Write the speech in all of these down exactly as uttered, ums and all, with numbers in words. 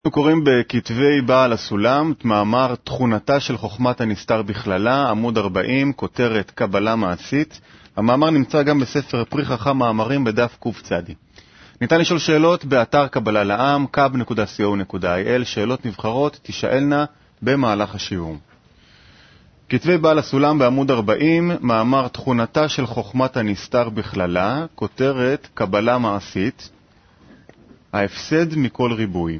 אנחנו קוראים בכתבי בעל הסולם, מאמר תכונתה של חוכמת הנסתר בכללה, עמוד ארבעים, כותרת קבלה מעשית. המאמר נמצא גם בספר פרי חכם מאמרים בדף קצ"ד. ניתן לשאול שאלות באתר קבלה לעם, קאב נקודה סי או נקודה איי אל, שאלות נבחרות תשאלנה במהלך השיעור. כתבי בעל הסולם בעמוד ארבעים, מאמר תכונתה של חוכמת הנסתר בכללה, כותרת קבלה מעשית, ההפסד מכל ריבוי.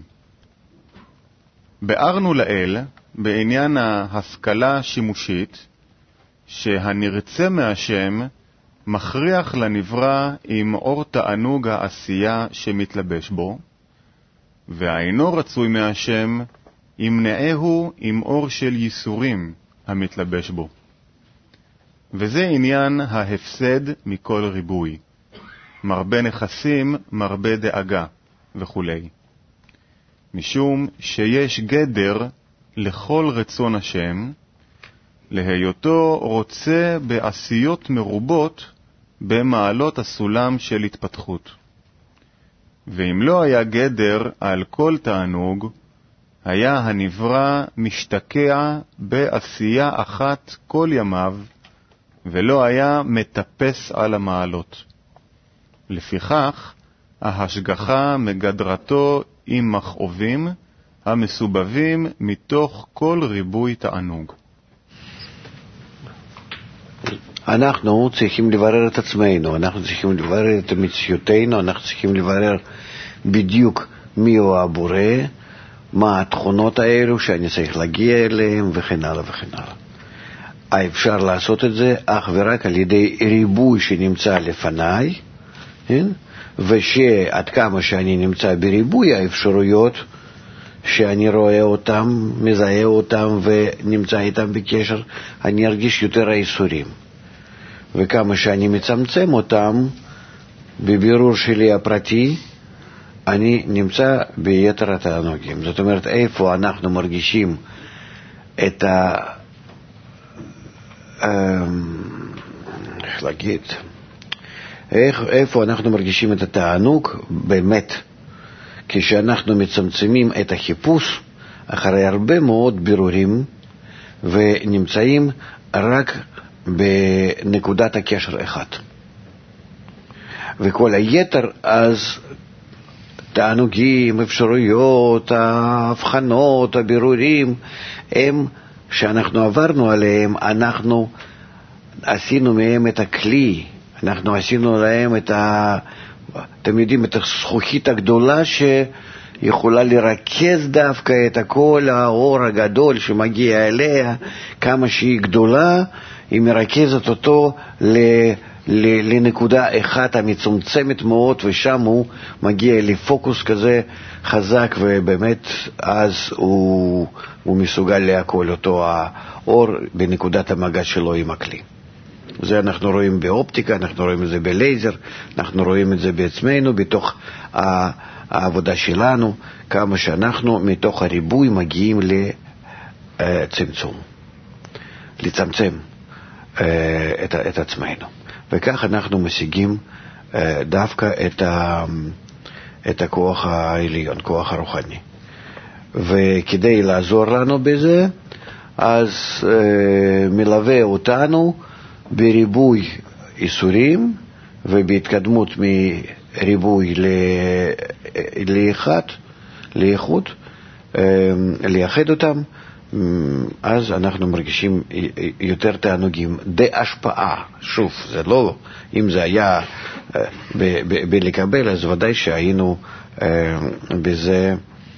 בארנו לאל בעניין ההשכלה השימושית שהנרצה מהשם מכריח לנברא עם אור תענוג העשייה שמתלבש בו, והאינו רצוי מהשם ימנעהו עם אור של ייסורים המתלבש בו. וזה עניין ההפסד מכל ריבוי, מרבה נכסים, מרבה דאגה וכו'. משום שיש גדר לכל רצון השם, להיותו רוצה בעשיות מרובות במעלות הסולם של התפתחות. ואם לא היה גדר על כל תענוג, היה הנברא משתקע בעשייה אחת כל ימיו, ולא היה מטפס על המעלות. לפיכך, ההשגחה מגדרתו עם מכאובים המסובבים מתוך כל ריבוי תענוג. אנחנו צריכים לברר את עצמנו, אנחנו צריכים לברר את מציאותנו, אנחנו צריכים לברר בדיוק מי הוא הבורא, מה התכונות האלו שאני צריך להגיע אליהם וכן הלאה וכן הלאה. אפשר לעשות את זה אך ורק על ידי ריבוי שנמצא לפניי, כן? ושעד כמה שאני נמצא בריבוי האפשרויות שאני רואה אותם, מזהה אותם ונמצא איתם בקשר, אני ארגיש יותר האיסורים. וכמה שאני מצמצם אותם בבירור שלי הפרטי, אני נמצא ביתר התענוגים. זאת אומרת, איפה אנחנו מרגישים את ה... איך להגיד... איך, איפה אנחנו מרגישים את התענוג באמת, כשאנחנו מצמצמים את החיפוש אחרי הרבה מאוד בירורים ונמצאים רק בנקודת הקשר אחת, וכל היתר אז תענוגים, אפשרויות, ההבחנות, הבירורים הם שאנחנו עברנו עליהם, אנחנו עשינו מהם את הכלי, אנחנו עשינו להם את ה... אתם יודעים, את הזכוכית הגדולה שיכולה לרכז דווקא את כל האור הגדול שמגיע אליה, כמה שהיא גדולה, היא מרכזת אותו ל... ל... לנקודה אחת המצומצמת מאוד, ושם הוא מגיע לפוקוס כזה חזק, ובאמת אז הוא, הוא מסוגל להכל אותו האור בנקודת המגע שלו עם הכלי. זה אנחנו רואים באופטיקה, אנחנו רואים את זה בלייזר, אנחנו רואים את זה בעצמנו, בתוך העבודה שלנו, כמה שאנחנו מתוך הריבוי מגיעים לצמצום, לצמצם את, את עצמנו. וכך אנחנו משיגים דווקא את, ה, את הכוח העליון, כוח הרוחני. וכדי לעזור לנו בזה, אז מלווה אותנו בריבוי איסורים ובהתקדמות מריבוי לאחד, לאיכות, לייחד אותם, אז אנחנו מרגישים יותר תענוגים. די השפעה, שוב, זה לא, אם זה היה בלקבל, אז ודאי שהיינו בזה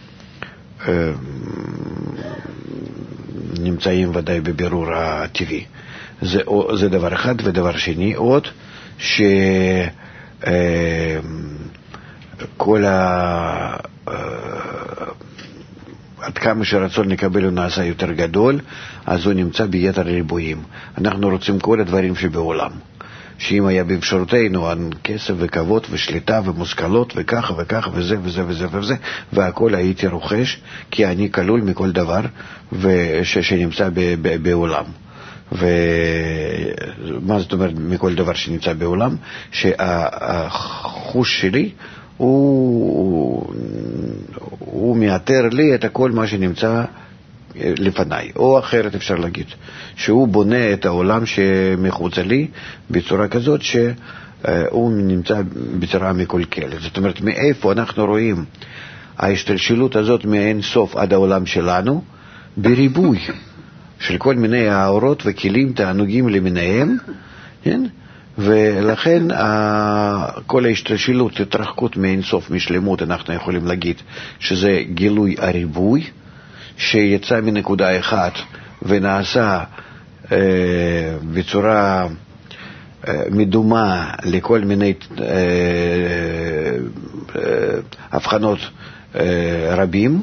נמצאים ודאי בבירור הטבעי. זה, זה דבר אחד, ודבר שני עוד, שכל ה... עד כמה שרצון לקבל הוא נעשה יותר גדול, אז הוא נמצא ביתר ריבועים. אנחנו רוצים כל הדברים שבעולם, שאם היה באפשרותנו כסף וכבוד ושליטה ומושכלות וככה וככה וזה וזה וזה וזה, והכל הייתי רוכש, כי אני כלול מכל דבר וש, שנמצא ב, ב, בעולם. ומה זאת אומרת מכל דבר שנמצא בעולם? שהחוש שלי הוא, הוא מאתר לי את כל מה שנמצא לפניי, או אחרת אפשר להגיד, שהוא בונה את העולם שמחוץ לי בצורה כזאת שהוא נמצא בצורה מקולקלת. זאת אומרת, מאיפה אנחנו רואים ההשתלשלות הזאת מאין סוף עד העולם שלנו? בריבוי של כל מיני האורות וכלים תענוגים למיניהם, כן? ולכן כל ההשתלשלות, התרחקות מאין סוף משלמות, אנחנו יכולים להגיד שזה גילוי הריבוי שיצא מנקודה אחת ונעשה אה, בצורה אה, מדומה לכל מיני אה, אה, הבחנות אה, רבים,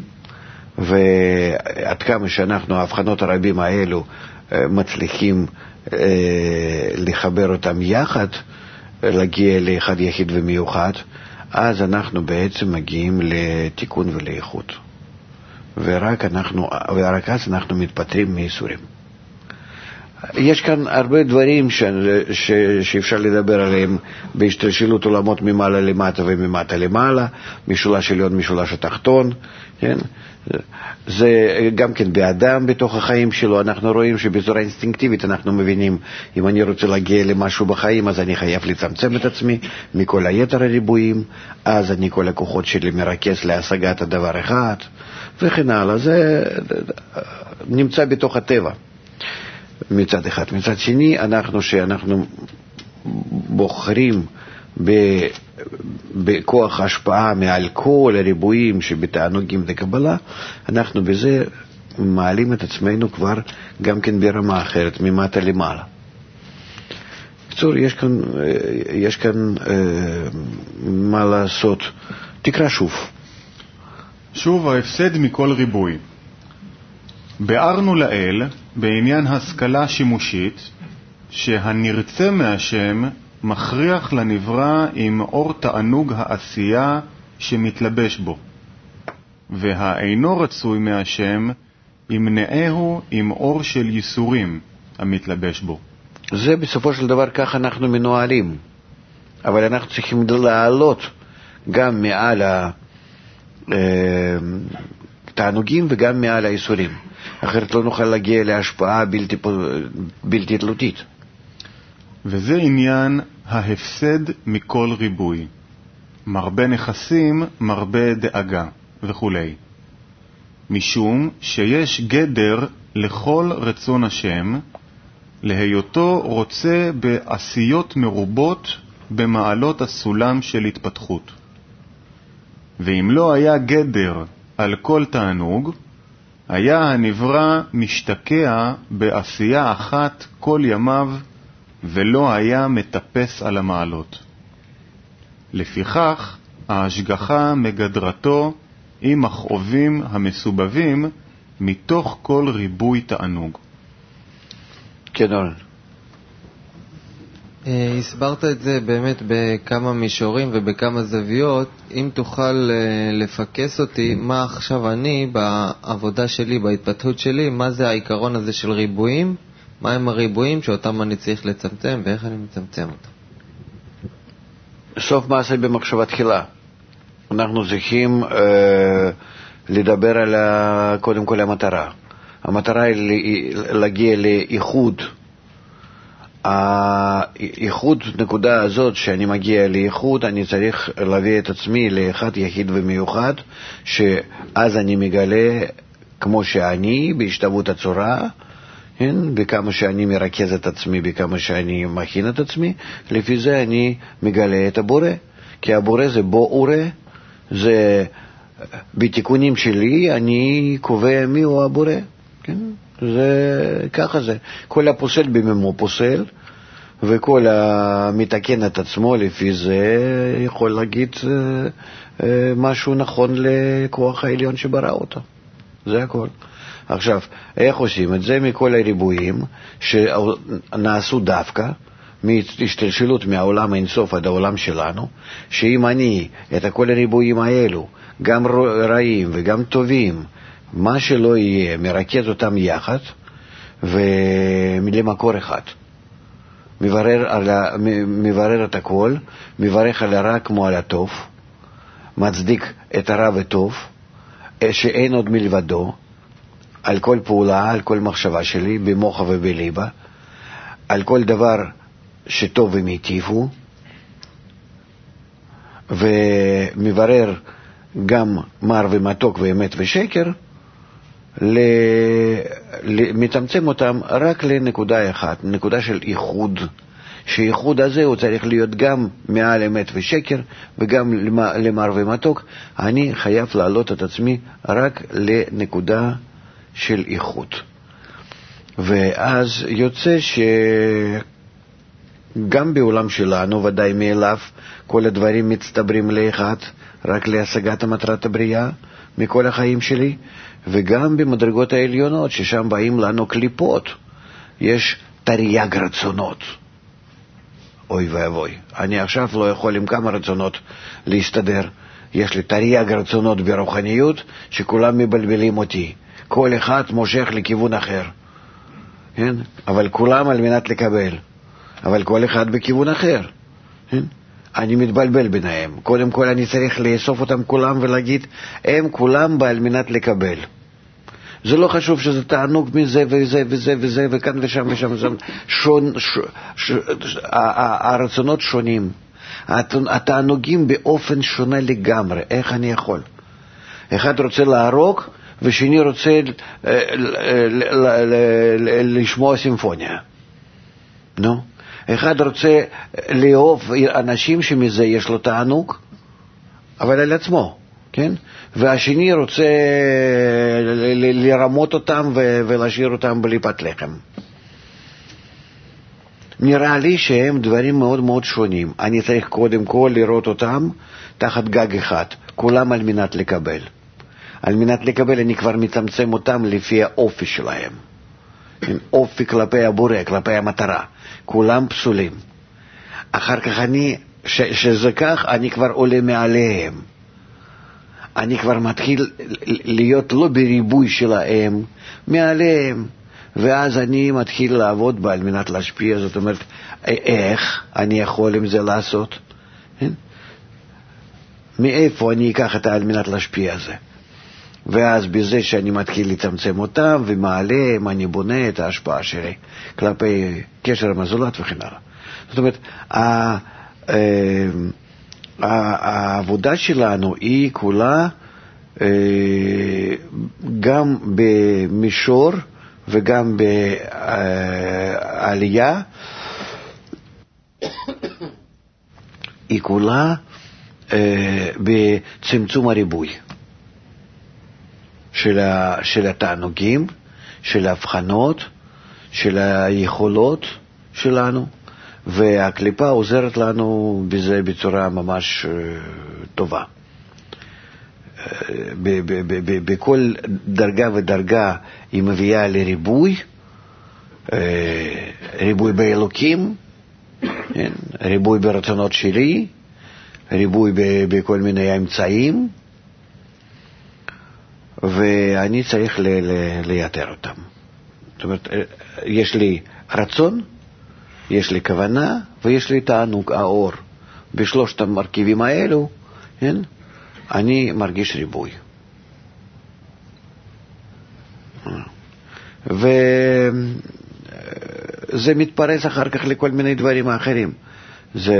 ועד כמה שאנחנו ההבחנות הרבים האלו אה, מצליחים אה, לחבר אותם יחד, להגיע לאחד יחיד ומיוחד, אז אנחנו בעצם מגיעים לתיקון ולאיכות. ורק, אנחנו, ורק אז אנחנו מתפטרים מייסורים. יש כאן הרבה דברים ש, ש, שאפשר לדבר עליהם בהשתלשלות עולמות ממעלה למטה וממטה למעלה, משולש עליון, משולש התחתון, כן? זה גם כן באדם בתוך החיים שלו, אנחנו רואים שבצורה אינסטינקטיבית אנחנו מבינים, אם אני רוצה להגיע למשהו בחיים, אז אני חייב לצמצם את עצמי מכל היתר הריבועים, אז אני כל הכוחות שלי מרכז להשגת הדבר אחד, וכן הלאה. זה נמצא בתוך הטבע מצד אחד. מצד שני, אנחנו שאנחנו בוחרים ב, בכוח השפעה מעל כל הריבועים שבתענוגים וקבלה, אנחנו בזה מעלים את עצמנו כבר גם כן ברמה אחרת, ממטה למעלה. בקיצור, יש כאן, יש כאן אה, מה לעשות. תקרא שוב. שוב ההפסד מכל ריבוי. בארנו לאל בעניין השכלה שימושית שהנרצה מהשם מכריח לנברא עם אור תענוג העשייה שמתלבש בו, והאינו רצוי מהשם ימנעהו עם אור של ייסורים המתלבש בו. זה בסופו של דבר כך אנחנו מנוהלים, אבל אנחנו צריכים לעלות גם מעל התענוגים וגם מעל הייסורים, אחרת לא נוכל להגיע להשפעה בלתי, בלתי תלותית. וזה עניין ההפסד מכל ריבוי, מרבה נכסים, מרבה דאגה וכו'. משום שיש גדר לכל רצון השם, להיותו רוצה בעשיות מרובות במעלות הסולם של התפתחות. ואם לא היה גדר על כל תענוג, היה הנברא משתקע בעשייה אחת כל ימיו, ולא היה מטפס על המעלות. לפיכך, ההשגחה מגדרתו עם מכאובים המסובבים מתוך כל ריבוי תענוג. כן, אורן. הסברת את זה באמת בכמה מישורים ובכמה זוויות. אם תוכל לפקס אותי, מה עכשיו אני בעבודה שלי, בהתפתחות שלי, מה זה העיקרון הזה של ריבועים? מה הם הריבועים שאותם אני צריך לצמצם ואיך אני מצמצם אותם? סוף מעשה במחשבה תחילה. אנחנו צריכים אה, לדבר על ה, קודם כל המטרה. המטרה היא להגיע לאיחוד. האיחוד נקודה הזאת שאני מגיע לאיחוד, אני צריך להביא את עצמי לאחד יחיד ומיוחד, שאז אני מגלה כמו שאני בהשתוות הצורה, כן? בכמה שאני מרכז את עצמי, בכמה שאני מכין את עצמי, לפי זה אני מגלה את הבורא. כי הבורא זה בורא, זה בתיקונים שלי אני קובע מי הוא הבורא. כן? זה ככה זה. כל הפוסל בממו פוסל, וכל המתקן את עצמו לפי זה יכול להגיד משהו נכון לכוח העליון שברא אותו. זה הכל. עכשיו, איך עושים את זה? מכל הריבועים שנעשו דווקא מהשתלשלות מהעולם האינסוף עד העולם שלנו, שאם אני את כל הריבועים האלו, גם רעים וגם טובים, מה שלא יהיה, מרכז אותם יחד ולמקור אחד, מברר, על ה, מברר את הכל, מברך על הרע כמו על הטוב, מצדיק את הרע וטוב, שאין עוד מלבדו, על כל פעולה, על כל מחשבה שלי, במוח ובליבה, על כל דבר שטוב ומיטיב הוא, ומברר גם מר ומתוק ואמת ושקר, מתמצם אותם רק לנקודה אחת, נקודה של איחוד, שהייחוד הזה הוא צריך להיות גם מעל אמת ושקר וגם למר ומתוק. אני חייב להעלות את עצמי רק לנקודה של איחוד, ואז יוצא שגם בעולם שלנו ודאי מאליו כל הדברים מצטברים לאחד, רק להשגת מטרת הבריאה מכל החיים שלי, וגם במדרגות העליונות ששם באים לנו קליפות, יש תרי"ג רצונות. אוי ואבוי, אני עכשיו לא יכול עם כמה רצונות להסתדר. יש לי תרי"ג רצונות ברוחניות שכולם מבלבלים אותי, כל אחד מושך לכיוון אחר, כן? אבל כולם על מנת לקבל, אבל כל אחד בכיוון אחר, כן? אני מתבלבל ביניהם. קודם כל אני צריך לאסוף אותם כולם ולהגיד הם כולם על מנת לקבל. זה לא חשוב שזה תענוג מזה וזה וזה וזה וכאן ושם ושם ושם. שון, ש, ש, ש, הרצונות שונים, התענוגים באופן שונה לגמרי. איך אני יכול? אחד רוצה להרוג ושני רוצה לשמוע סימפוניה. נו? אחד רוצה לאהוב אנשים שמזה יש לו תענוג, אבל על עצמו, כן? והשני רוצה לרמות אותם ולהשאיר אותם בליפת לחם. נראה לי שהם דברים מאוד מאוד שונים. אני צריך קודם כל לראות אותם תחת גג אחד, כולם על מנת לקבל. על מנת לקבל אני כבר מצמצם אותם לפי האופי שלהם. אופי כלפי הבורא, כלפי המטרה. כולם פסולים. אחר כך אני, ש, שזה כך, אני כבר עולה מעליהם. אני כבר מתחיל להיות לא בריבוי שלהם, מעליהם. ואז אני מתחיל לעבוד בה על מנת להשפיע. זאת אומרת, איך אני יכול עם זה לעשות? מאיפה אני אקח את על מנת להשפיע זה? ואז בזה שאני מתחיל לצמצם אותם ומעליהם אני בונה את ההשפעה שלי כלפי קשר המזולת וכן הלאה. זאת אומרת, העבודה שלנו היא כולה גם במישור וגם בעלייה, היא כולה בצמצום הריבוי של, ה, של התענוגים, של ההבחנות, של היכולות שלנו, והקליפה עוזרת לנו בזה בצורה ממש טובה. בכל דרגה ודרגה היא מביאה לריבוי, ריבוי באלוקים, ריבוי ברצונות שלי, ריבוי בכל מיני אמצעים, ואני צריך לייתר אותם. זאת אומרת, יש לי רצון, יש לי כוונה, ויש לי תענוג, האור. בשלושת המרכיבים האלו, כן? אני מרגיש ריבוי. וזה מתפרס אחר כך לכל מיני דברים האחרים. זה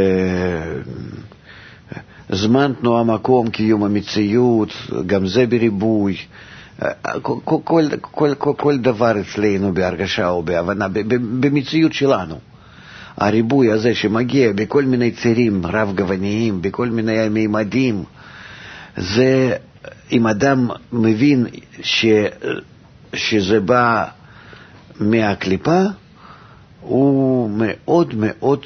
זמן, תנועה, מקום, קיום המציאות, גם זה בריבוי. כל, כל, כל, כל, כל דבר אצלנו בהרגשה או בהבנה, במציאות שלנו. הריבוי הזה שמגיע בכל מיני צירים רב-גווניים, בכל מיני מימדים, זה, אם אדם מבין ש, שזה בא מהקליפה, הוא מאוד מאוד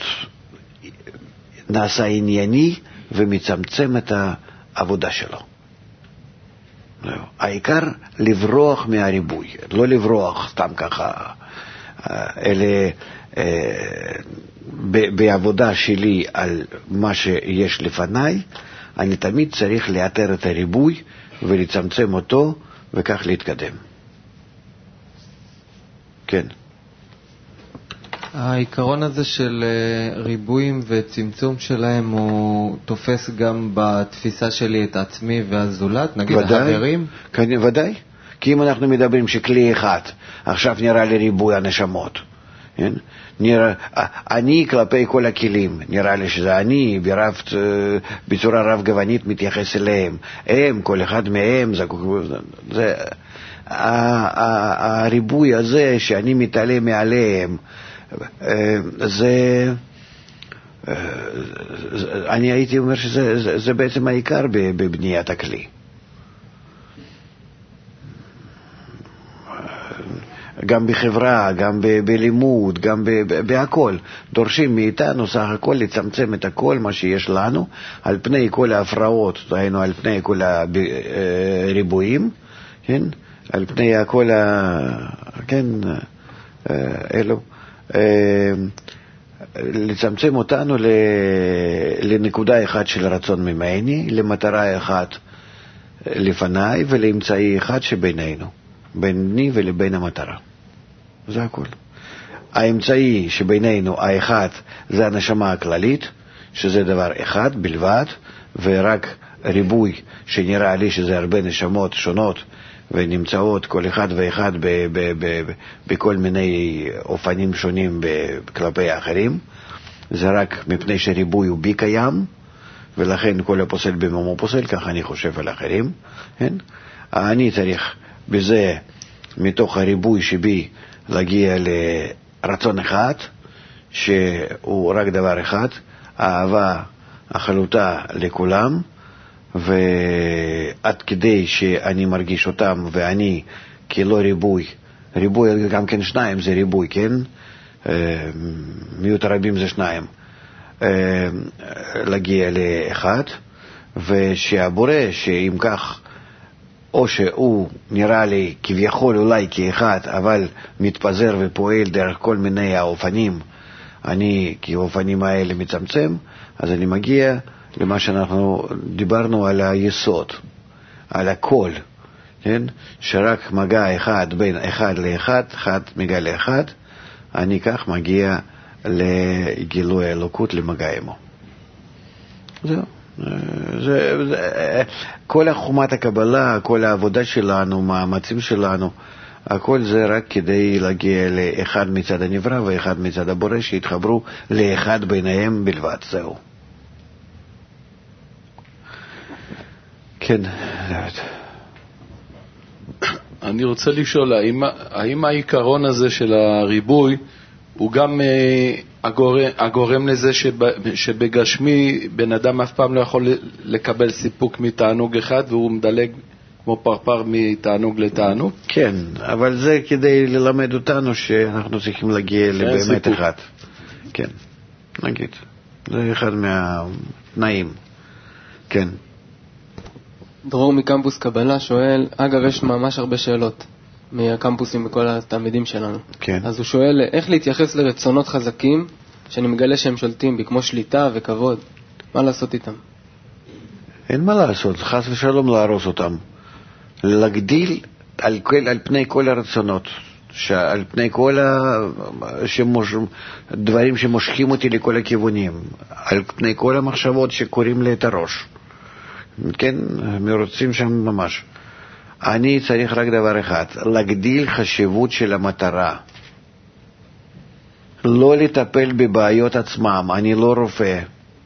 נעשה ענייני ומצמצם את העבודה שלו. העיקר לברוח מהריבוי, לא לברוח סתם ככה, אלא בעבודה שלי על מה שיש לפניי, אני תמיד צריך לאתר את הריבוי ולצמצם אותו וכך להתקדם. כן. העיקרון הזה של ריבועים וצמצום שלהם הוא תופס גם בתפיסה שלי את עצמי והזולת, נגיד ודאי, החברים? כן, ודאי, כי אם אנחנו מדברים שכלי אחד, עכשיו נראה לי ריבוי הנשמות, כן? נראה, אני כלפי כל הכלים, נראה לי שזה אני ברב, בצורה רב גוונית מתייחס אליהם, הם, כל אחד מהם, זה, זה, הריבוי הזה שאני מתעלה מעליהם, זה, אני הייתי אומר שזה זה, זה בעצם העיקר בבניית הכלי. גם בחברה, גם ב- בלימוד, גם ב- ב- בהכל. דורשים מאיתנו סך הכל לצמצם את הכל מה שיש לנו, על פני כל ההפרעות, דהיינו על פני כל הריבועים, כן? על פני כל ה... כן, אלו. לצמצם אותנו לנקודה אחת של רצון ממני, למטרה אחת לפניי ולאמצעי אחד שבינינו, ביני ולבין המטרה. זה הכל. האמצעי שבינינו, האחד, זה הנשמה הכללית, שזה דבר אחד בלבד, ורק ריבוי שנראה לי שזה הרבה נשמות שונות ונמצאות כל אחד ואחד ב- ב- ב- ב- בכל מיני אופנים שונים כלפי האחרים. זה רק מפני שריבוי הוא בי קיים, ולכן כל הפוסל במומו פוסל, ככה אני חושב על האחרים. כן? אני צריך בזה, מתוך הריבוי שבי, להגיע לרצון אחד, שהוא רק דבר אחד, האהבה החלוטה לכולם, ועד כדי שאני מרגיש אותם, ואני כלא ריבוי, ריבוי גם כן שניים זה ריבוי, כן? מיעוט הרבים זה שניים, להגיע לאחד, ושהבורא, שאם כך, או שהוא נראה לי כביכול אולי כאחד, אבל מתפזר ופועל דרך כל מיני האופנים, אני כאופנים האלה מצמצם, אז אני מגיע למה שאנחנו דיברנו על היסוד, על הכל, כן? שרק מגע אחד בין אחד לאחד, אחד מגע לאחד, אני כך מגיע לגילוי אלוקות למגע עמו. זהו. זה, זה, כל החומת הקבלה, כל העבודה שלנו, מאמצים שלנו, הכל זה רק כדי להגיע לאחד מצד הנברא ואחד מצד הבורא, שהתחברו לאחד ביניהם בלבד. זהו. כן. אני רוצה לשאול, האם, האם העיקרון הזה של הריבוי הוא גם הגורם, הגורם לזה שב, שבגשמי בן אדם אף פעם לא יכול לקבל סיפוק מתענוג אחד, והוא מדלג כמו פרפר מתענוג לתענוג? כן, אבל זה כדי ללמד אותנו שאנחנו צריכים להגיע לבאמת סיפוק. אחד. כן, נגיד. זה אחד מהתנאים. כן. דרור מקמפוס קבלה שואל, אגב יש ממש הרבה שאלות מהקמפוסים וכל התלמידים שלנו. כן. אז הוא שואל, איך להתייחס לרצונות חזקים שאני מגלה שהם שולטים בי, כמו שליטה וכבוד? מה לעשות איתם? אין מה לעשות, חס ושלום להרוס אותם. להגדיל על, כל, על פני כל הרצונות, על פני כל הדברים שמושכים אותי לכל הכיוונים, על פני כל המחשבות שקוראים לי את הראש. כן, מרוצים שם ממש. אני צריך רק דבר אחד, להגדיל חשיבות של המטרה. לא לטפל בבעיות עצמם, אני לא רופא.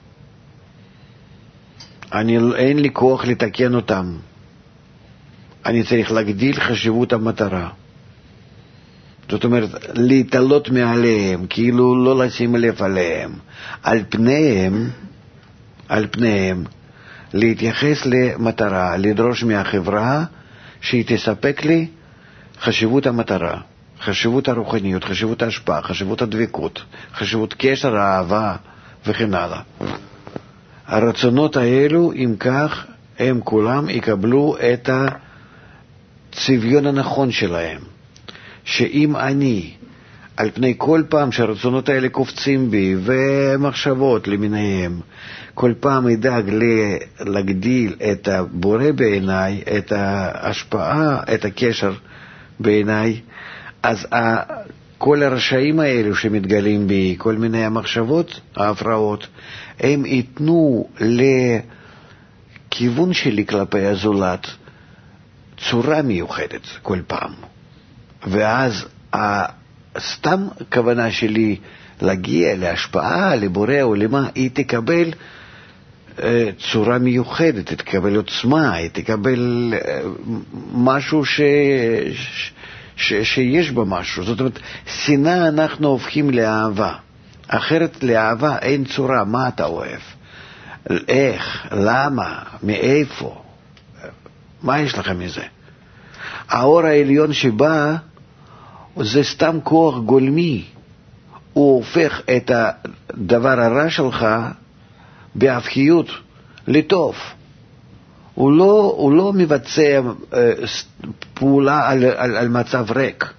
אני, אין לי כוח לתקן אותם. אני צריך להגדיל חשיבות המטרה. זאת אומרת, להתעלות מעליהם, כאילו לא לשים לב עליהם. על פניהם, על פניהם, להתייחס למטרה, לדרוש מהחברה שהיא תספק לי חשיבות המטרה, חשיבות הרוחניות, חשיבות ההשפעה, חשיבות הדבקות, חשיבות קשר, האהבה וכן הלאה. הרצונות האלו, אם כך, הם כולם יקבלו את הצביון הנכון שלהם. שאם אני, על פני כל פעם שהרצונות האלה קופצים בי ומחשבות למיניהם, כל פעם ידאג להגדיל את הבורא בעיניי, את ההשפעה, את הקשר בעיניי, אז כל הרשעים האלו שמתגלים בי, כל מיני המחשבות, ההפרעות, הם ייתנו לכיוון שלי כלפי הזולת צורה מיוחדת כל פעם. ואז סתם כוונה שלי להגיע להשפעה, לבורא או למה, היא תקבל צורה מיוחדת, היא תקבל עוצמה, היא תקבל משהו ש... ש... שיש בה משהו. זאת אומרת, שנאה אנחנו הופכים לאהבה. אחרת לאהבה אין צורה. מה אתה אוהב? איך? למה? מאיפה? מה יש לכם מזה? האור העליון שבא זה סתם כוח גולמי. הוא הופך את הדבר הרע שלך בהפכיות לטוב. הוא לא, הוא לא מבצע אה, פעולה על, על, על מצב ריק.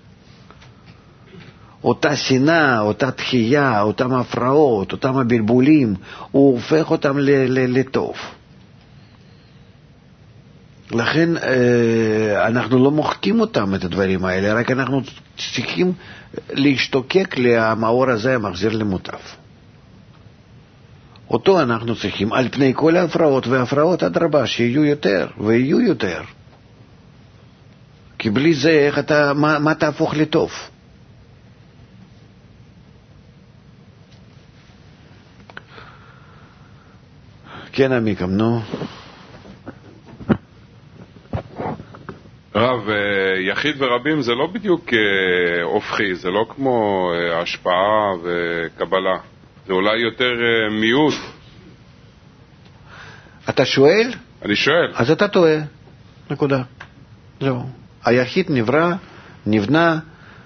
אותה שנאה, אותה דחייה, אותם הפרעות, אותם הבלבולים, הוא הופך אותם ל, ל, לטוב. לכן אה, אנחנו לא מוחקים אותם, את הדברים האלה, רק אנחנו צריכים להשתוקק למאור הזה המחזיר למוטף. אותו אנחנו צריכים על פני כל ההפרעות, וההפרעות אדרבה שיהיו יותר ויהיו יותר. כי בלי זה איך אתה, מה, מה תהפוך לטוב? כן, עמיקם, נו. רב, יחיד ורבים זה לא בדיוק הופכי, זה לא כמו השפעה וקבלה. זה אולי יותר מיעוט. אתה שואל? אני שואל. אז אתה טועה. נקודה. זהו. היחיד נברא, נבנה,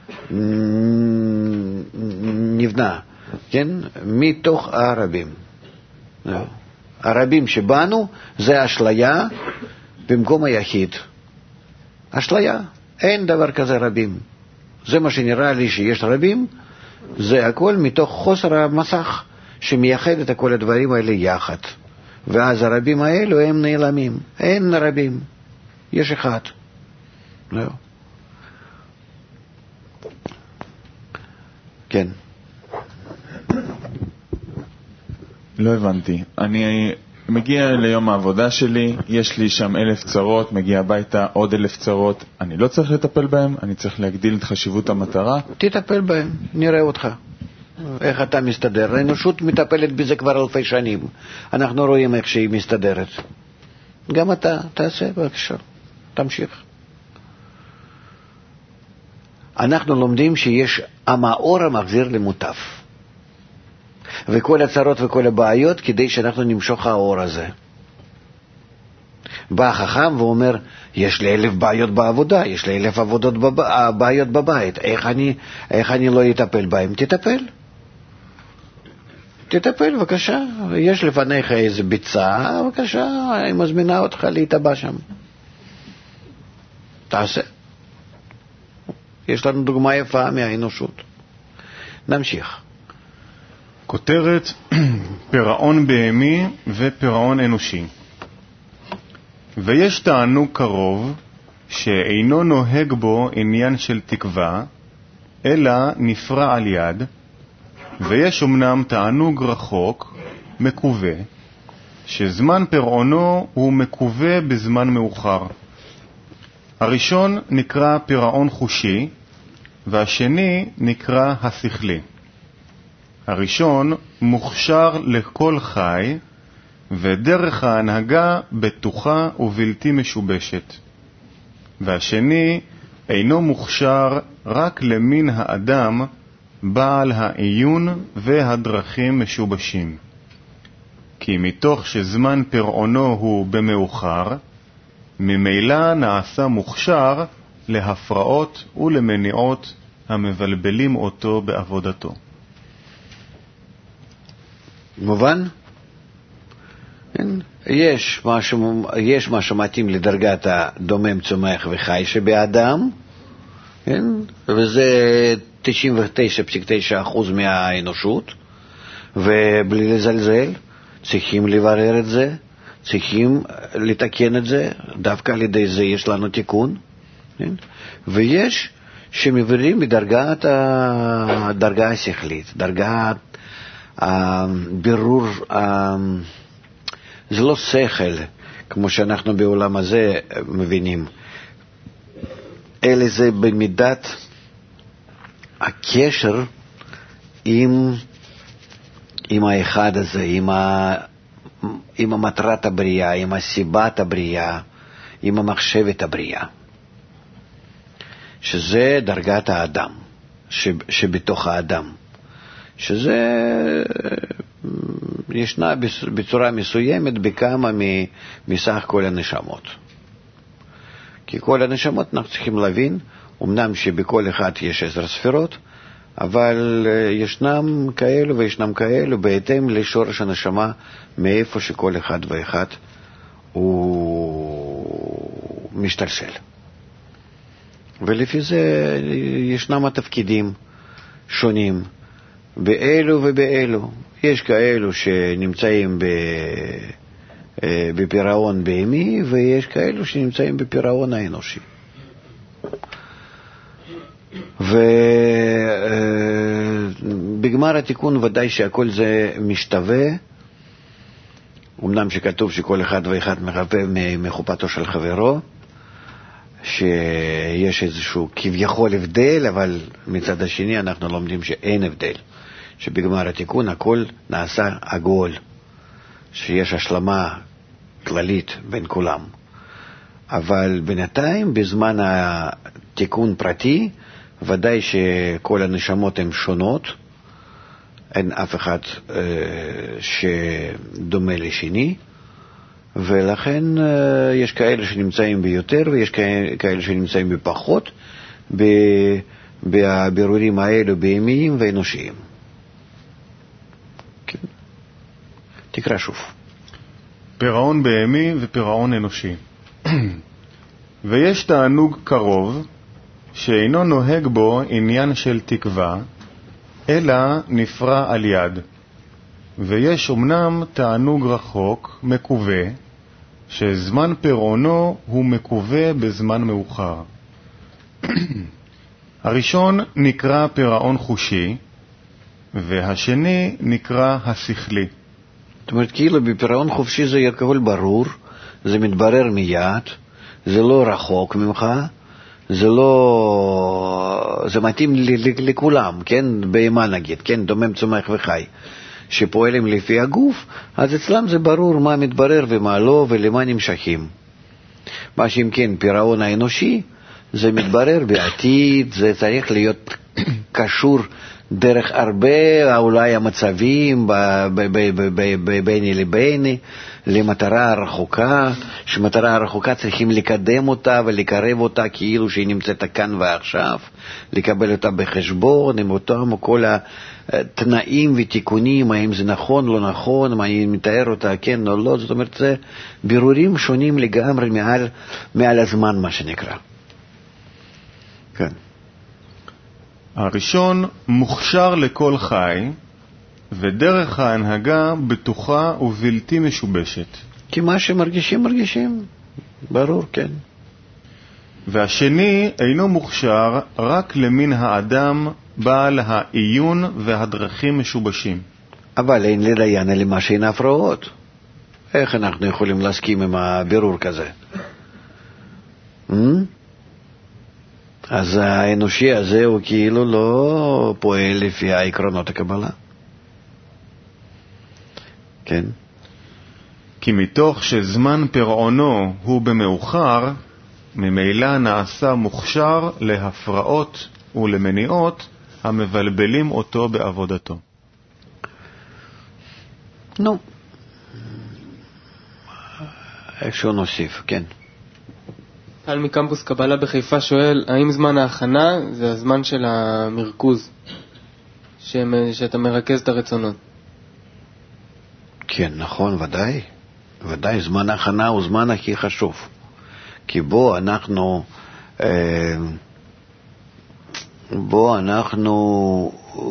נבנה, כן? מתוך הרבים. זהו. הרבים שבאנו זה אשליה במקום היחיד. אשליה. אין דבר כזה רבים. זה מה שנראה לי שיש רבים. זה הכל מתוך חוסר המסך שמייחד את כל הדברים האלה יחד. ואז הרבים האלו הם נעלמים. אין רבים. יש אחד. לא. כן. לא הבנתי. אני מגיע ליום העבודה שלי, יש לי שם אלף צרות, מגיע הביתה עוד אלף צרות. אני לא צריך לטפל בהם, אני צריך להגדיל את חשיבות המטרה. תטפל בהם, נראה אותך. איך אתה מסתדר? האנושות מטפלת בזה כבר אלפי שנים. אנחנו רואים איך שהיא מסתדרת. גם אתה, תעשה בבקשה. תמשיך. אנחנו לומדים שיש המאור המחזיר למוטף. וכל הצרות וכל הבעיות כדי שאנחנו נמשוך האור הזה. בא החכם ואומר, יש לי אלף בעיות בעבודה, יש לי אלף עבודות בב... בעיות בבית, איך אני, איך אני לא אטפל בהם? תטפל. תטפל, בבקשה. יש לפניך איזה ביצה, בבקשה, אני מזמינה אותך להתאבא שם. תעשה. יש לנו דוגמה יפה מהאנושות. נמשיך. כותרת פירעון בהמי ופירעון אנושי. ויש תענוג קרוב שאינו נוהג בו עניין של תקווה, אלא נפרע על יד, ויש אמנם תענוג רחוק, מקווה, שזמן פירעונו הוא מקווה בזמן מאוחר. הראשון נקרא פירעון חושי, והשני נקרא השכלי. הראשון מוכשר לכל חי, ודרך ההנהגה בטוחה ובלתי משובשת. והשני אינו מוכשר רק למין האדם, בעל העיון והדרכים משובשים. כי מתוך שזמן פירעונו הוא במאוחר, ממילא נעשה מוכשר להפרעות ולמניעות המבלבלים אותו בעבודתו. מובן? יש משהו, יש משהו מתאים לדרגת הדומם, צומח וחי שבאדם, כן? וזה תשעים ותשע נקודה תשע אחוז מהאנושות, ובלי לזלזל צריכים לברר את זה, צריכים לתקן את זה, דווקא על ידי זה יש לנו תיקון, כן? ויש שמבירים בדרגת הדרגה השכלית, דרגת הבירור, זה לא שכל, כמו שאנחנו בעולם הזה מבינים, אלא זה במידת הקשר עם, עם האחד הזה, עם, ה, עם המטרת הבריאה, עם הסיבת הבריאה, עם המחשבת הבריאה, שזה דרגת האדם, שבתוך האדם, שזה ישנה בצורה מסוימת בכמה מסך כל הנשמות. כי כל הנשמות אנחנו צריכים להבין, אמנם שבכל אחד יש עשר ספירות, אבל ישנם כאלו וישנם כאלו בהתאם לשורש הנשמה, מאיפה שכל אחד ואחד הוא משתלשל. ולפי זה ישנם התפקידים שונים באלו ובאלו. יש כאלו שנמצאים בפירעון בהמי, ויש כאלו שנמצאים בפירעון האנושי. ובגמר התיקון ודאי שהכל זה משתווה, אמנם שכתוב שכל אחד ואחד מחפה מחופתו של חברו, שיש איזשהו כביכול הבדל, אבל מצד השני אנחנו לומדים שאין הבדל, שבגמר התיקון הכל נעשה עגול, שיש השלמה כללית בין כולם. אבל בינתיים בזמן התיקון פרטי ודאי שכל הנשמות הן שונות, אין אף אחד אה, שדומה לשני, ולכן אה, יש כאלה שנמצאים ביותר ויש כאלה שנמצאים בפחות בבירורים האלו בהמיים ואנושיים. כן. תקרא שוב. פירעון בהמי ופירעון אנושי. ויש תענוג קרוב שאינו נוהג בו עניין של תקווה, אלא נפרע על יד. ויש אמנם תענוג רחוק, מקווה, שזמן פירעונו הוא מקווה בזמן מאוחר. הראשון נקרא פירעון חושי, והשני נקרא השכלי. זאת אומרת, כאילו בפירעון חופשי זה הכל ברור, זה מתברר מיד, זה לא רחוק ממך, זה לא, זה מתאים לכולם, כן, בהמה נגיד, כן, דומם צומח וחי, שפועלים לפי הגוף, אז אצלם זה ברור מה מתברר ומה לא ולמה נמשכים. מה שאם כן, פירעון האנושי, זה מתברר בעתיד, זה צריך להיות קשור דרך הרבה אולי המצבים ביני לביני, למטרה הרחוקה, שמטרה הרחוקה צריכים לקדם אותה ולקרב אותה כאילו שהיא נמצאת כאן ועכשיו, לקבל אותה בחשבון עם אותם כל התנאים ותיקונים, האם זה נכון, לא נכון, מה אני מתאר אותה, כן או לא. זאת אומרת, זה בירורים שונים לגמרי מעל, מעל הזמן, מה שנקרא. כן. הראשון מוכשר לכל חי, ודרך ההנהגה בטוחה ובלתי משובשת. כי מה שמרגישים, מרגישים. ברור, כן. והשני אינו מוכשר רק למין האדם בעל העיון והדרכים משובשים. אבל אין לדיין אלא מה שאין הפרעות. איך אנחנו יכולים להסכים עם הבירור כזה? אז האנושי הזה הוא כאילו לא פועל לפי העקרונות הקבלה. כן. כי מתוך שזמן פירעונו הוא במאוחר, ממילא נעשה מוכשר להפרעות ולמניעות המבלבלים אותו בעבודתו. נו. איכשהו נוסיף, כן. טל מקמפוס קבלה בחיפה שואל, האם זמן ההכנה זה הזמן של המרכוז, שאתה מרכז את הרצונות? כן, נכון, ודאי. ודאי, זמן ההכנה הוא זמן הכי חשוב. כי בו אנחנו, אה, בו אנחנו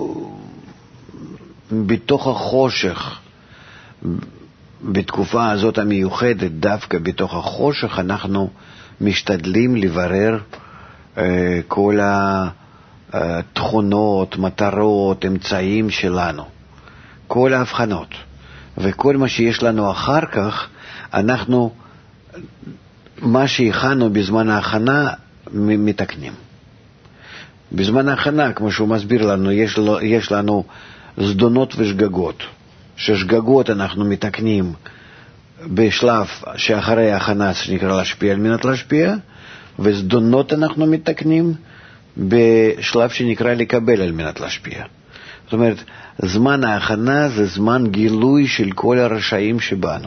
בתוך החושך, בתקופה הזאת המיוחדת, דווקא בתוך החושך, אנחנו משתדלים לברר כל התכונות, מטרות, אמצעים שלנו, כל ההבחנות. וכל מה שיש לנו אחר כך, אנחנו, מה שהכנו בזמן ההכנה, מתקנים. בזמן ההכנה, כמו שהוא מסביר לנו, יש, יש לנו זדונות ושגגות. ששגגות אנחנו מתקנים בשלב שאחרי ההכנה שנקרא להשפיע על מנת להשפיע, וזדונות אנחנו מתקנים בשלב שנקרא לקבל על מנת להשפיע. זאת אומרת, זמן ההכנה זה זמן גילוי של כל הרשעים שבנו.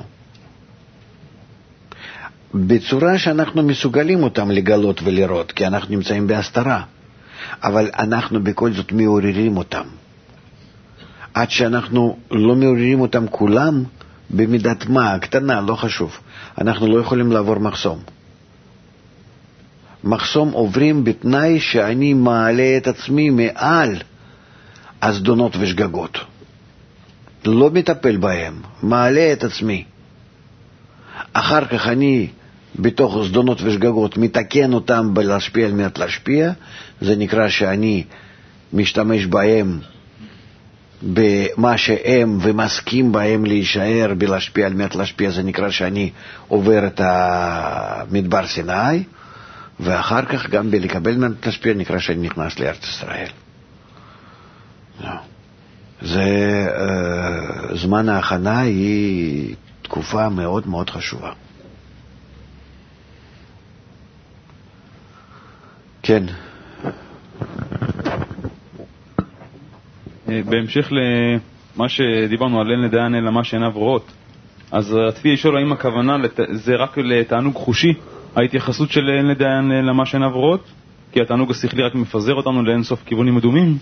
בצורה שאנחנו מסוגלים אותם לגלות ולראות, כי אנחנו נמצאים בהסתרה. אבל אנחנו בכל זאת מעוררים אותם. עד שאנחנו לא מעוררים אותם כולם, במידת מה, קטנה, לא חשוב. אנחנו לא יכולים לעבור מחסום. מחסום עוברים בתנאי שאני מעלה את עצמי מעל הזדונות ושגגות. לא מטפל בהם, מעלה את עצמי. אחר כך אני בתוך זדונות ושגגות מתקן אותם בלהשפיע על מנת להשפיע. זה נקרא שאני משתמש בהם במה שהם ומסכים בהם להישאר בלהשפיע על מנת להשפיע. זה נקרא שאני עובר את המדבר סיני, ואחר כך גם בלקבל מנת להשפיע נקרא שאני נכנס לארץ ישראל. זה uh, זמן ההכנה היא תקופה מאוד מאוד חשובה. כן. בהמשך למה שדיברנו על אין לדיין אלא מה שעיניו רואות, אז רציתי לשאול האם הכוונה לת... זה רק לתענוג חושי, ההתייחסות של אין לדיין אלא מה שעיניו רואות, כי התענוג השכלי רק מפזר אותנו לאין סוף כיוונים מדומים?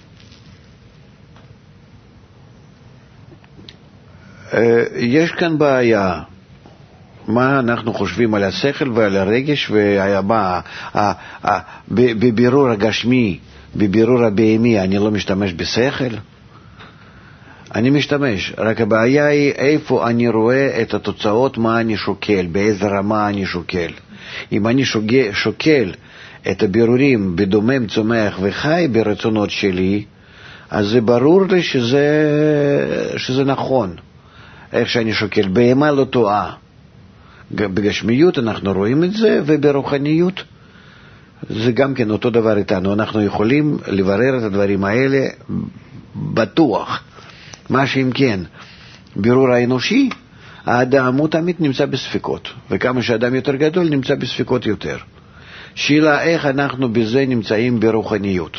יש כאן בעיה. מה אנחנו חושבים על השכל ועל הרגש, ומה, בבירור הגשמי, בבירור הבהמי, אני לא משתמש בשכל? אני משתמש, רק הבעיה היא איפה אני רואה את התוצאות, מה אני שוקל, באיזה רמה אני שוקל. אם אני שוקל את הבירורים בדומם, צומח וחי ברצונות שלי, אז זה ברור לי שזה, שזה נכון. איך שאני שוקל, בהמה לא טועה. בגשמיות אנחנו רואים את זה, וברוחניות זה גם כן אותו דבר איתנו. אנחנו יכולים לברר את הדברים האלה בטוח. מה שאם כן, בירור האנושי, האדם הוא תמיד נמצא בספקות, וכמה שאדם יותר גדול נמצא בספקות יותר. שאלה איך אנחנו בזה נמצאים ברוחניות.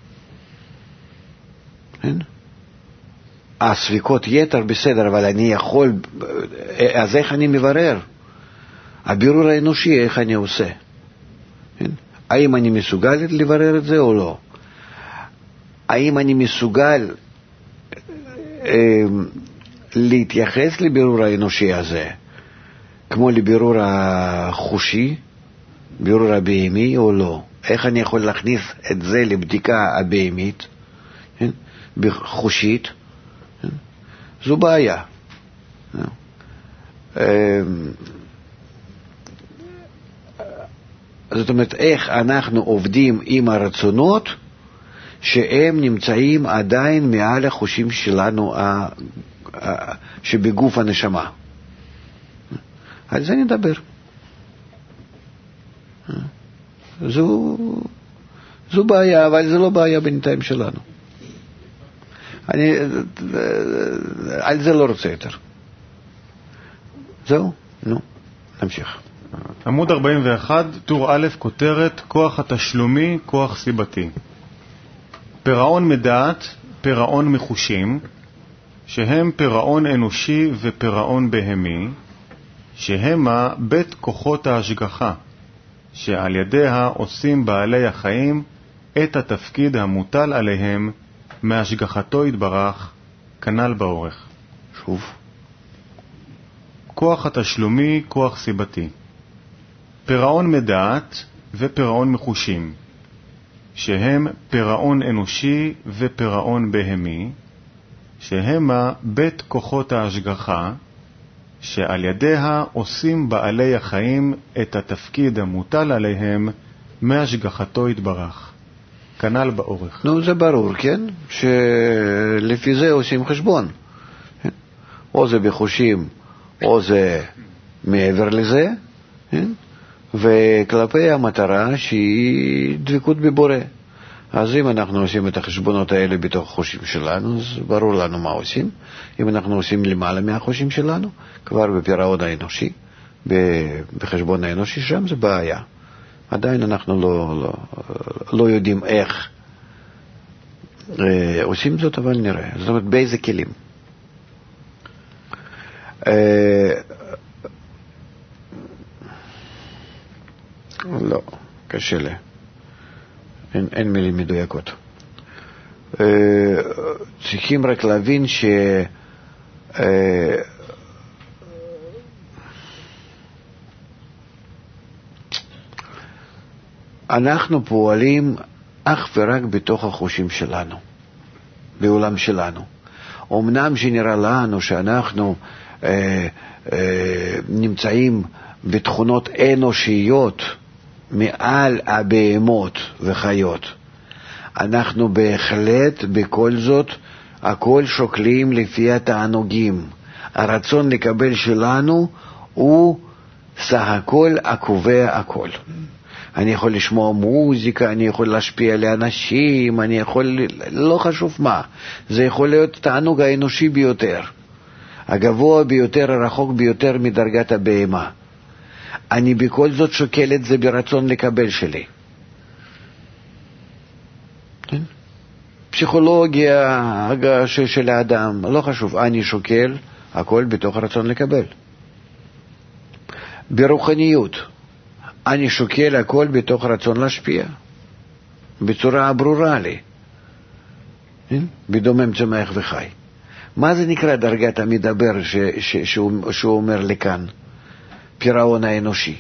כן? הספקות יתר בסדר, אבל אני יכול, אז איך אני מברר? הבירור האנושי, איך אני עושה? כן? האם אני מסוגל לברר את זה או לא? האם אני מסוגל אה, להתייחס לבירור האנושי הזה כמו לבירור החושי, בירור הבהמי או לא? איך אני יכול להכניס את זה לבדיקה הבהמית, כן? בחושית? כן? זו בעיה. אה, זאת אומרת, איך אנחנו עובדים עם הרצונות שהם נמצאים עדיין מעל החושים שלנו שבגוף הנשמה. על זה נדבר. זו, זו בעיה, אבל זה לא בעיה בינתיים שלנו. אני על זה לא רוצה יותר. זהו? נו, נמשיך. עמוד ארבעים ואחת, טור א', כותרת, כוח התשלומי, כוח סיבתי. פירעון מדעת, פירעון מחושים, שהם פירעון אנושי ופירעון בהמי, שהמה בית כוחות ההשגחה, שעל ידיה עושים בעלי החיים את התפקיד המוטל עליהם מהשגחתו יתברך, כנ"ל באורך. שוב. כוח התשלומי, כוח סיבתי. פירעון מדעת ופירעון מחושים, שהם פירעון אנושי ופירעון בהמי, שהמה בית כוחות ההשגחה, שעל ידיה עושים בעלי החיים את התפקיד המוטל עליהם מהשגחתו יתברך. כנ"ל באורך. נו, זה ברור, כן? שלפי זה עושים חשבון. או זה בחושים, או זה מעבר לזה, וכלפי המטרה שהיא דבקות בבורא. אז אם אנחנו עושים את החשבונות האלה בתוך החושים שלנו, אז ברור לנו מה עושים. אם אנחנו עושים למעלה מהחושים שלנו, כבר בפירעון האנושי, בחשבון האנושי, שם זה בעיה. עדיין אנחנו לא, לא, לא יודעים איך אה, עושים זאת, אבל נראה. זאת אומרת, באיזה כלים. אה, לא, קשה לי. אין, אין מילים מדויקות. אה, צריכים רק להבין ש... אה, אנחנו פועלים אך ורק בתוך החושים שלנו, בעולם שלנו. אמנם שנראה לנו שאנחנו אה, אה, נמצאים בתכונות אנושיות מעל הבהמות וחיות, אנחנו בהחלט בכל זאת הכל שוקלים לפי התענוגים. הרצון לקבל שלנו הוא סך הכל הקובע הכל. אני יכול לשמוע מוזיקה, אני יכול להשפיע על אנשים, אני יכול, לא חשוב מה. זה יכול להיות תענוג האנושי ביותר, הגבוה ביותר, הרחוק ביותר מדרגת הבהמה. אני בכל זאת שוקל את זה ברצון לקבל שלי. פסיכולוגיה של האדם, לא חשוב, אני שוקל, הכל בתוך רצון לקבל. ברוחניות, אני שוקל הכל בתוך רצון להשפיע, בצורה ברורה לי, בדומם צומח וחי. מה זה נקרא דרגת המדבר ש, ש, שהוא, שהוא אומר לכאן? פירעון האנושי.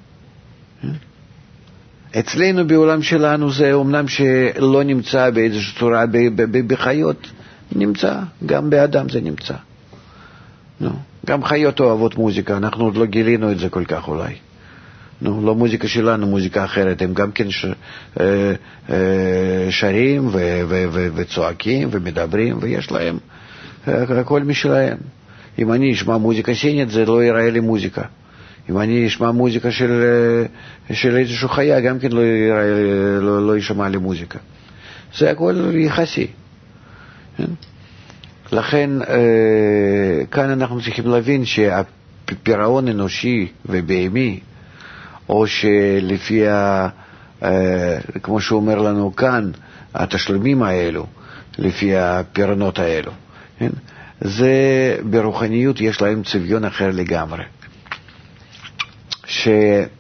אצלנו בעולם שלנו זה אומנם שלא נמצא באיזושהי צורה בחיות, נמצא, גם באדם זה נמצא. נו, גם חיות אוהבות מוזיקה, אנחנו עוד לא גילינו את זה כל כך אולי. נו, לא מוזיקה שלנו, מוזיקה אחרת, הם גם כן ש, אה, אה, שרים ו, ו, ו, וצועקים ומדברים, ויש להם אה, הכל משלהם. אם אני אשמע מוזיקה סינית, זה לא ייראה לי מוזיקה. אם אני אשמע מוזיקה של, של איזשהו חיה, גם כן לא, ייראה, לא, לא ישמע לי מוזיקה. זה הכל יחסי. לכן, אה, כאן אנחנו צריכים להבין שהפירעון אנושי ובהמי, או שלפי, ה, אה, כמו שהוא אומר לנו כאן, התשלומים האלו, לפי הפירעונות האלו, כן? זה ברוחניות יש להם צביון אחר לגמרי. ש...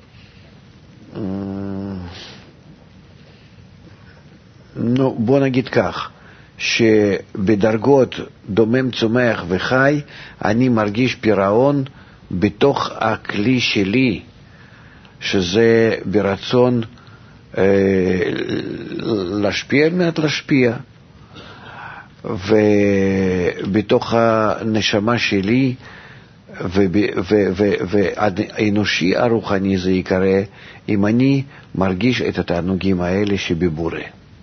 נו, בוא נגיד כך, שבדרגות דומם צומח וחי, אני מרגיש פירעון בתוך הכלי שלי, שזה ברצון אה, להשפיע, על מנת להשפיע, ובתוך הנשמה שלי, והאנושי הרוחני זה יקרא אם אני מרגיש את התענוגים האלה שבבורא,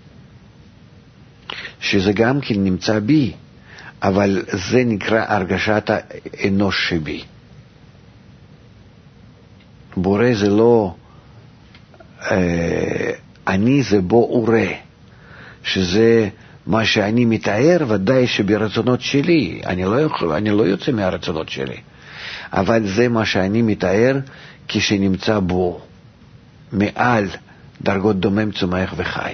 שזה גם כן נמצא בי, אבל זה נקרא הרגשת האנוש שבי. בורא זה לא אה, אני, זה בו אורה, שזה מה שאני מתאר, ודאי שברצונות שלי, אני לא, יכול, אני לא יוצא מהרצונות שלי, אבל זה מה שאני מתאר כשנמצא בו, מעל דרגות דומם צומח וחי.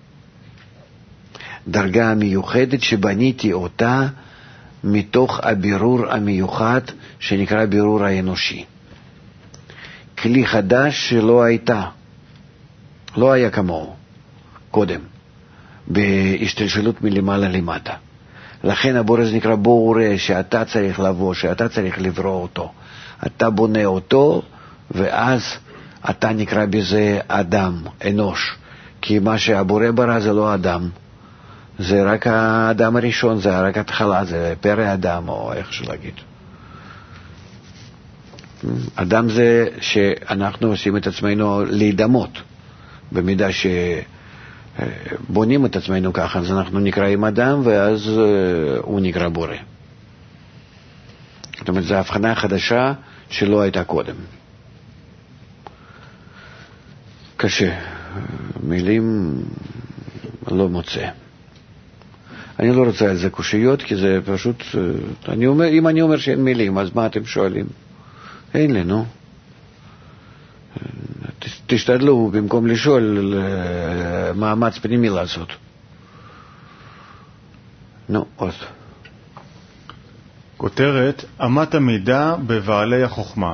דרגה מיוחדת שבניתי אותה מתוך הבירור המיוחד שנקרא בירור האנושי. כלי חדש שלא הייתה, לא היה כמוהו קודם, בהשתלשלות מלמעלה למטה. לכן הבורא זה נקרא בו אורה, שאתה צריך לבוא, שאתה צריך לברוא אותו. אתה בונה אותו, ואז אתה נקרא בזה אדם, אנוש. כי מה שהבורא ברא זה לא אדם, זה רק האדם הראשון, זה רק התחלה, זה פרא אדם, או איך שלהגיד. אדם זה שאנחנו עושים את עצמנו להידמות, במידה שבונים את עצמנו ככה, אז אנחנו נקראים אדם, ואז הוא נקרא בורא. זאת אומרת, זו הבחנה חדשה שלא הייתה קודם. קשה. מילים לא מוצא. אני לא רוצה על זה קושיות, כי זה פשוט... אני אומר, אם אני אומר שאין מילים, אז מה אתם שואלים? אין לי, נו. תשתדלו במקום לשאול מאמץ פנימי לעשות. נו, עוד. כותרת, אמת המידה בבעלי החוכמה.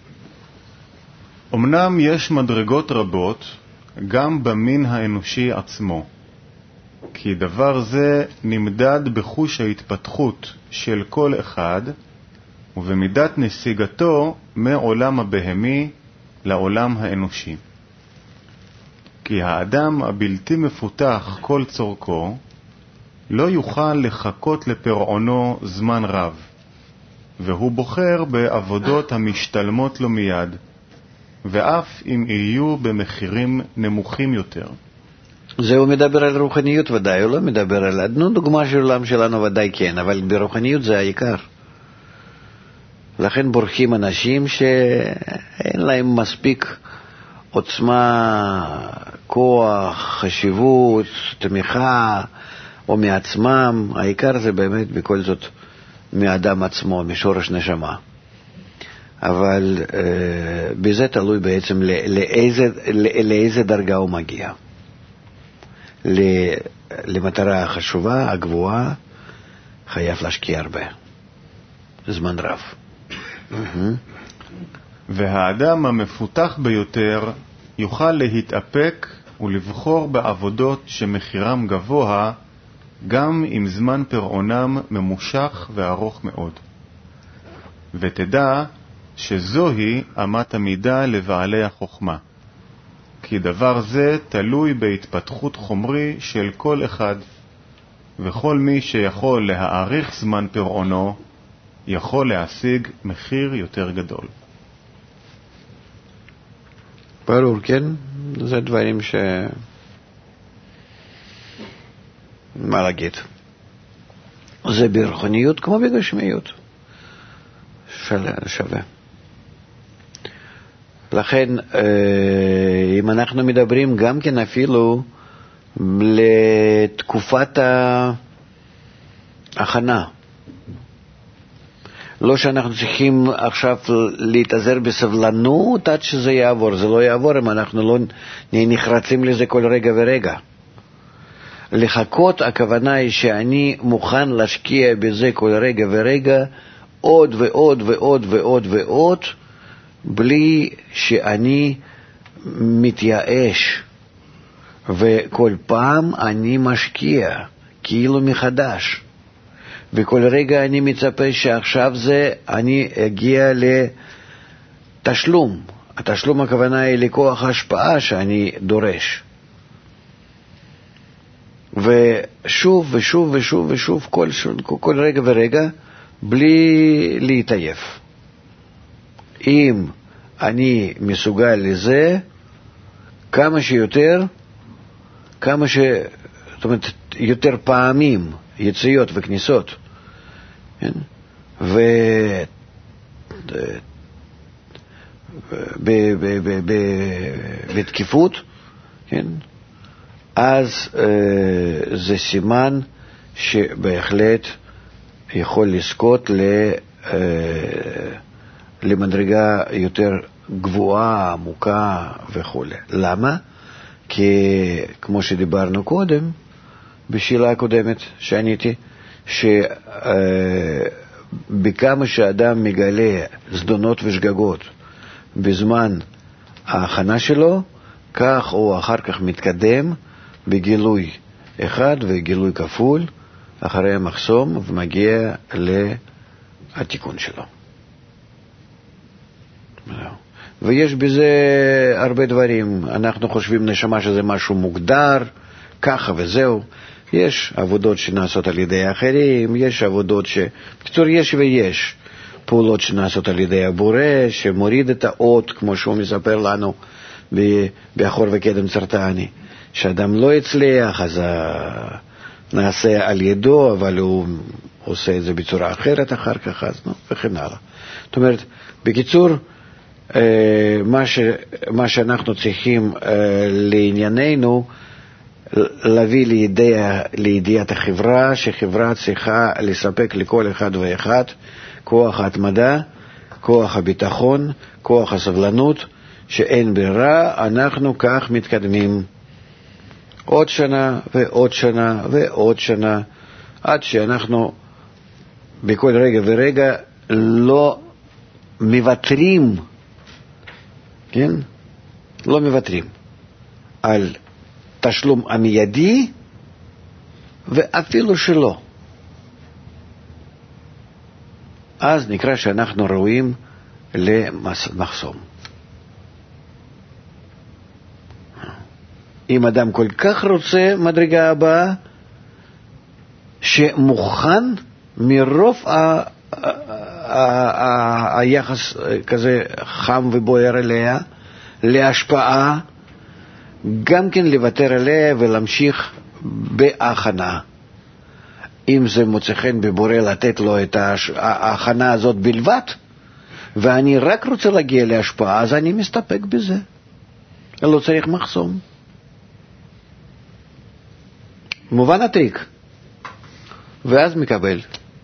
אמנם יש מדרגות רבות גם במין האנושי עצמו, כי דבר זה נמדד בחוש ההתפתחות של כל אחד ובמידת נסיגתו מעולם הבהמי לעולם האנושי. כי האדם הבלתי מפותח כל צורכו לא יוכל לחכות לפרעונו זמן רב, והוא בוחר בעבודות המשתלמות לו מיד, ואף אם יהיו במחירים נמוכים יותר. זה הוא מדבר על רוחניות ודאי, הוא לא מדבר על... נו, דוגמה של עולם שלנו ודאי כן, אבל ברוחניות זה העיקר. לכן בורחים אנשים שאין להם מספיק עוצמה, כוח, חשיבות, תמיכה, או מעצמם. העיקר זה באמת בכל זאת מאדם עצמו, משורש נשמה. אבל אה, בזה תלוי בעצם לאיזה, לאיזה דרגה הוא מגיע. למטרה החשובה, הגבוהה, חייב להשקיע הרבה. זמן רב. והאדם המפותח ביותר יוכל להתאפק ולבחור בעבודות שמחירם גבוה, גם אם זמן פרעונם ממושך וארוך מאוד. ותדע שזוהי אמת המידה לבעלי החוכמה, כי דבר זה תלוי בהתפתחות חומרי של כל אחד, וכל מי שיכול להאריך זמן פרעונו יכול להשיג מחיר יותר גדול. ברור, כן? זה דברים ש... מה להגיד? זה ברוחניות כמו בגשמיות. שווה. לכן, אם אנחנו מדברים גם כן אפילו לתקופת ההכנה, לא שאנחנו צריכים עכשיו להתאזר בסבלנות עד שזה יעבור, זה לא יעבור אם אנחנו לא נחרצים לזה כל רגע ורגע. לחכות, הכוונה היא שאני מוכן להשקיע בזה כל רגע ורגע עוד ועוד ועוד ועוד ועוד, בלי שאני מתייאש, וכל פעם אני משקיע כאילו מחדש, וכל רגע אני מצפה שעכשיו זה אני אגיע לתשלום. התשלום הכוונה היא לכוח ההשפעה שאני דורש, ושוב ושוב ושוב ושוב כל, כל רגע ורגע בלי להתעייף. אם אני מסוגל לזה, כמה שיותר, כמה ש... זאת אומרת, יותר פעמים, יציאות וכניסות, כן? ו... ב... ב... ב... ב... בתקיפות, כן? אז אה, זה סימן שבהחלט יכול לזכות ל... אה, למדרגה יותר גבוהה, עמוקה וכו'. למה? כי כמו שדיברנו קודם, בשאלה הקודמת שעניתי, שבכמה שאדם מגלה זדונות ושגגות בזמן ההכנה שלו, כך הוא אחר כך מתקדם בגילוי אחד וגילוי כפול אחרי המחסום, ומגיע לתיקון שלו. ויש בזה הרבה דברים. אנחנו חושבים נשמה שזה משהו מוגדר, ככה וזהו. יש עבודות שנעשות על ידי אחרים, יש עבודות ש... בקיצור, יש ויש פעולות שנעשות על ידי הבורא, שמוריד את האות, כמו שהוא מספר לנו, באחור וקדם צרטני. שאדם לא יצליח, אז נעשה על ידו, אבל הוא עושה את זה בצורה אחרת אחר כך, אז נו, וכן הלאה. זאת אומרת, בקיצור, מה, ש, מה שאנחנו צריכים לענייננו, להביא לידיע, לידיעת החברה, שחברה צריכה לספק לכל אחד ואחד כוח ההתמדה, כוח הביטחון, כוח הסבלנות, שאין ברירה, אנחנו כך מתקדמים. עוד שנה ועוד שנה ועוד שנה, עד שאנחנו בכל רגע ורגע לא מוותרים, כן? לא מוותרים על תשלום המיידי, ואפילו שלא. אז נקרא שאנחנו ראויים למחסום. אם אדם כל כך רוצה מדרגה הבאה, שמוכן מרוב ה- ה- ה- היחס כזה חם ובוער אליה, להשפעה, גם כן לוותר עליה ולהמשיך בהכנה. אם זה מוצא חן בבורא לתת לו את ההכנה הזאת בלבד, ואני רק רוצה להגיע להשפעה, אז אני מסתפק בזה. לא צריך מחסום. מובן הטריק. ואז מקבל.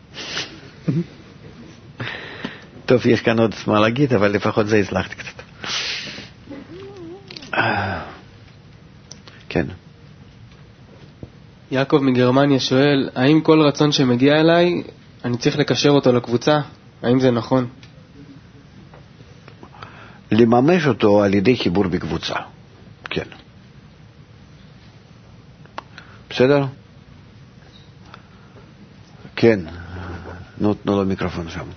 טוב, יש כאן עוד מה להגיד, אבל לפחות זה הצלחתי קצת. כן. יעקב מגרמניה שואל, האם כל רצון שמגיע אליי, אני צריך לקשר אותו לקבוצה? האם זה נכון? לממש אותו על ידי חיבור בקבוצה. כן. בסדר? כן. נו, תנו לו מיקרופון שם.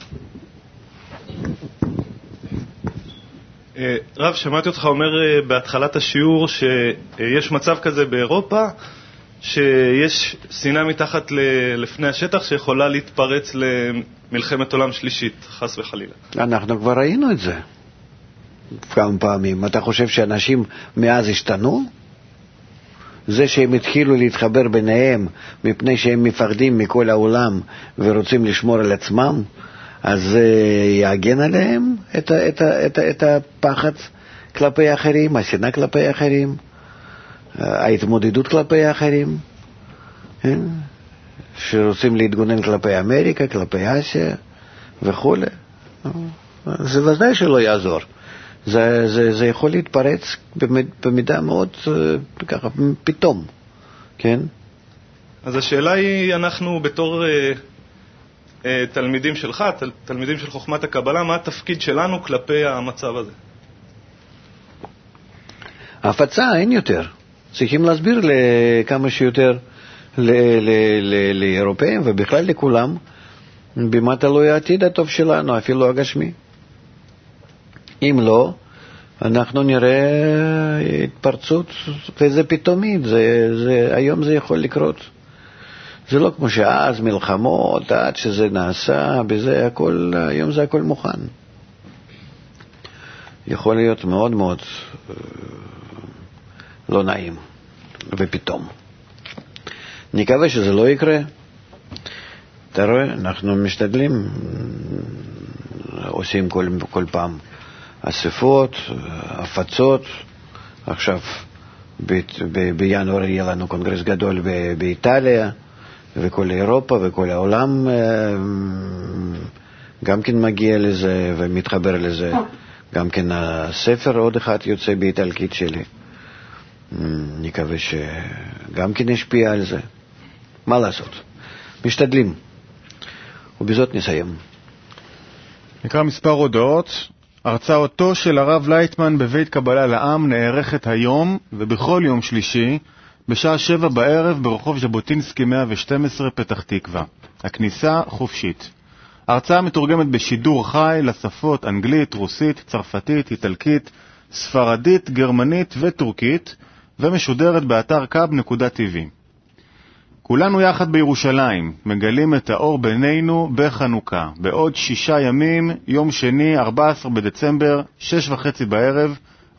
רב, שמעתי אותך אומר בהתחלת השיעור שיש מצב כזה באירופה, שיש שנאה מתחת לפני השטח שיכולה להתפרץ למלחמת עולם שלישית, חס וחלילה. אנחנו כבר ראינו את זה כמה פעמים. אתה חושב שאנשים מאז השתנו? זה שהם התחילו להתחבר ביניהם מפני שהם מפחדים מכל העולם ורוצים לשמור על עצמם, אז זה יעגן עליהם את, את, את, את הפחד כלפי האחרים, השנאה כלפי האחרים, ההתמודדות כלפי האחרים, כן? שרוצים להתגונן כלפי אמריקה, כלפי אסיה וכו'. זה ודאי שלא יעזור. זה, זה, זה יכול להתפרץ במידה מאוד ככה, פתאום, כן? אז השאלה היא, אנחנו בתור אה, אה, תלמידים שלך, תל, תלמידים של חוכמת הקבלה, מה התפקיד שלנו כלפי המצב הזה? הפצה, אין יותר. צריכים להסביר לכמה שיותר לאירופאים ובכלל לכולם, במה תלוי העתיד הטוב שלנו, אפילו הגשמי. אם לא, אנחנו נראה התפרצות, וזה פתאומית, זה, זה, היום זה יכול לקרות. זה לא כמו שאז מלחמות, עד שזה נעשה, בזה הכל, היום זה הכל מוכן. יכול להיות מאוד מאוד לא נעים, ופתאום. נקווה שזה לא יקרה. אתה רואה, אנחנו משתדלים, עושים כל, כל פעם אספות, הפצות. עכשיו ב- ב- בינואר יהיה לנו קונגרס גדול ב- באיטליה, וכל אירופה וכל העולם גם כן מגיע לזה ומתחבר לזה. גם כן הספר עוד אחד יוצא באיטלקית שלי, נקווה שגם כן ישפיע על זה. מה לעשות? משתדלים. ובזאת נסיים. נקרא מספר הודעות. הרצאתו של הרב לייטמן בבית קבלה לעם נערכת היום ובכל יום שלישי בשעה שבע בערב ברחוב ז'בוטינסקי מאה ושתים עשרה פתח תקווה. הכניסה חופשית. ההרצאה מתורגמת בשידור חי לשפות אנגלית, רוסית, צרפתית, איטלקית, ספרדית, גרמנית וטורקית, ומשודרת באתר קאב נקודה טי וי. כולנו יחד בירושלים, מגלים את האור בינינו בחנוכה. בעוד שישה ימים, יום שני, ארבעה עשר בדצמבר, שש וחצי בערב,